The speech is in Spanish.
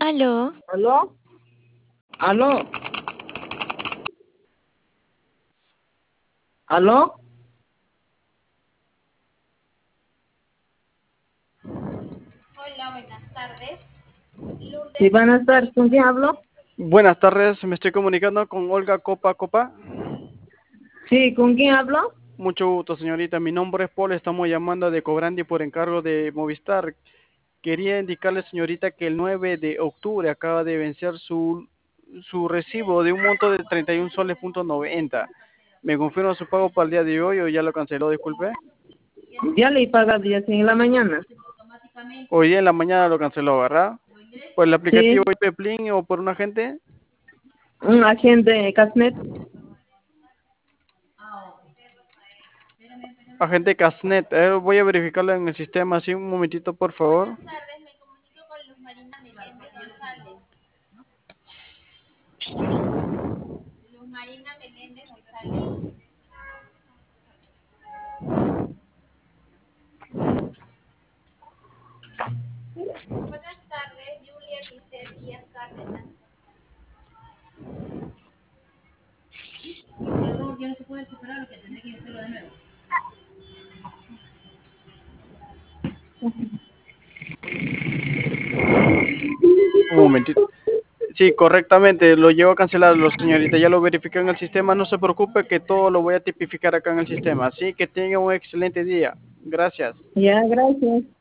Aló, ¿Aló? ¿Aló? ¿Aló? Hola, buenas tardes. Sí, Lourdes buenas tardes. ¿Con quién hablo? Buenas tardes, me estoy comunicando con Olga Copa Copa. Sí, ¿con quién hablo? Mucho gusto, señorita. Mi nombre es Paul, estamos llamando de Cobrandi por encargo de Movistar. Quería indicarle, señorita, que el 9 de octubre acaba de vencer su recibo de un monto de 31 soles punto 90. ¿Me confirma su pago para el día de hoy o ya lo canceló? Disculpe. Ya le he pagado ya en la mañana. Hoy día en la mañana lo canceló, ¿verdad? ¿Por el aplicativo Sí, IPPLIN o por un agente? un agente de Casnet. Agente Casnet. Voy a verificarlo en el sistema. Sí, un momentito, por favor. Buenas tardes, me comunico con Luz Marina Meléndez González. Luz Marina Meléndez González. Buenas tardes, Julia Lisset Díaz Cárdenas. Un momentito. Sí, correctamente, lo llevo a cancelarlo, señorita. Ya lo verifiqué en el sistema. No se preocupe que todo lo voy a tipificar acá en el sistema. Así que tenga un excelente día. Gracias. Ya, gracias.